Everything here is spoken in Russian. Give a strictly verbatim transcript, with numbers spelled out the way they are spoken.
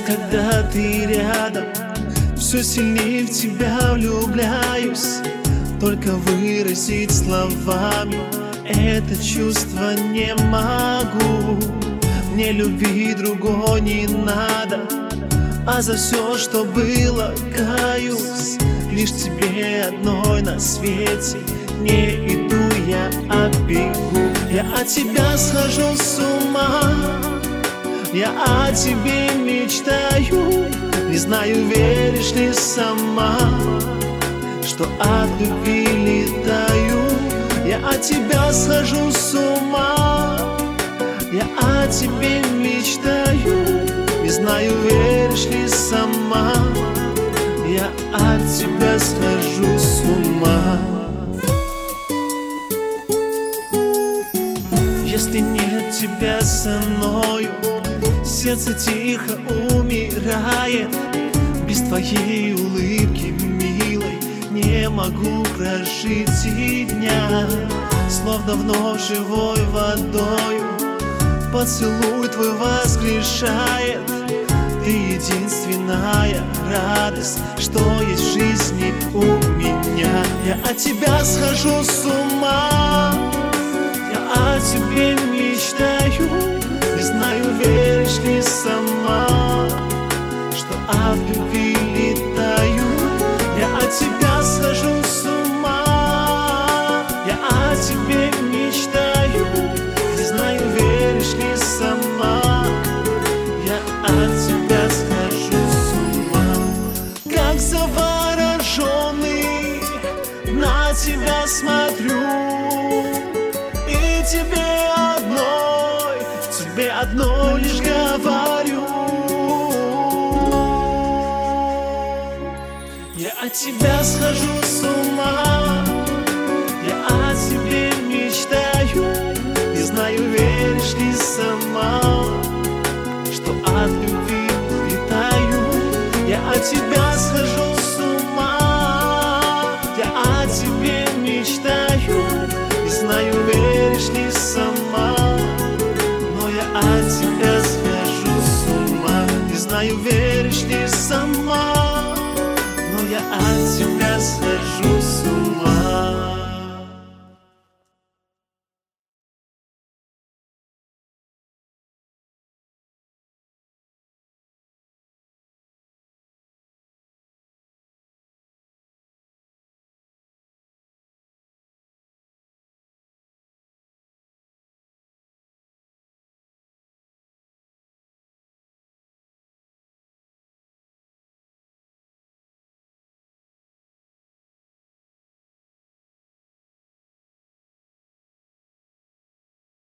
когда ты рядом, все сильнее в тебя влюбляюсь. Только выразить словами это чувство не могу. Мне любви другой не надо, а за все, что было, каюсь. Лишь тебе одной на свете не иду я, а бегу. Я от тебя схожу с ума, я о тебе мечтаю. Не знаю, веришь ли сама, что от любви летаю. Я от тебя схожу с ума, я о тебе мечтаю. Не знаю, веришь ли сама, я от тебя схожу с ума. Если нет тебя со мною, сердце тихо умирает. Без твоей улыбки, милой, не могу прожить и дня. Словно вновь живой водою поцелуй твой воскрешает. Ты единственная радость, что есть в жизни у меня. Я от тебя схожу с ума, я о тебе мечтаю. Не знаю, веришь ли сама, что от любви летаю. Я от тебя схожу с ума, я о тебе мечтаю. Не знаю, веришь ли сама, я от тебя схожу с ума. Как завороженный на тебя смотрю, и тебе одной, тебе одной лишь говорю. Я от тебя схожу с ума, я о тебе мечтаю. Не знаю, веришь ли сама, что от любви летаю. Я от тебя схожу с ума, я о тебе мечтаю.